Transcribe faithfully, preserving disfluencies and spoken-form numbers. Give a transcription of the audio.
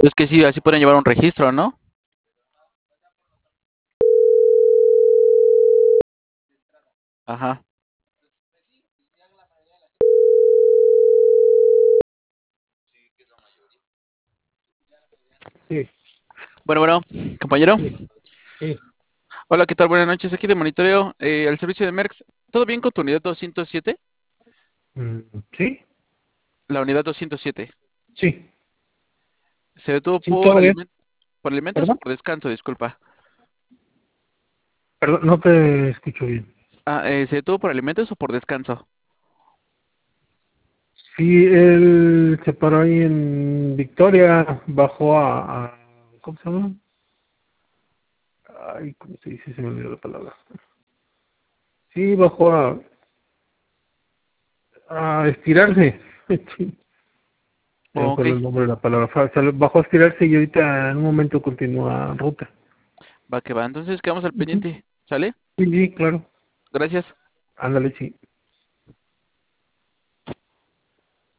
es que sí, así pueden llevar un registro, ¿no? Ajá. Sí, Bueno, bueno, compañero. sí, sí. Hola, ¿qué tal? Buenas noches. Aquí de monitoreo, eh, al servicio de Merx. ¿Todo bien con tu unidad doscientos siete? Mm, sí, La unidad doscientos siete. sí, ¿Se detuvo sí, por todo bien. alimentos, por alimentos o ¿Perdón? por descanso? Disculpa. Perdón, no te escucho bien. Ah, eh, ¿se detuvo por alimentos o por descanso? Sí, él se paró ahí en Victoria, bajó a, a- ¿cómo se llama? Ay, ¿cómo se dice? Se me olvidó la palabra. Sí, bajó a, a estirarse. Sí, se me Ok, fue el nombre de la palabra. Fa- salió- Bajó a estirarse y ahorita en un momento continúa ruta. va que va. Entonces quedamos al Ujú. pendiente. ¿Sale? Sí, sí, claro. Gracias. Ándale, sí.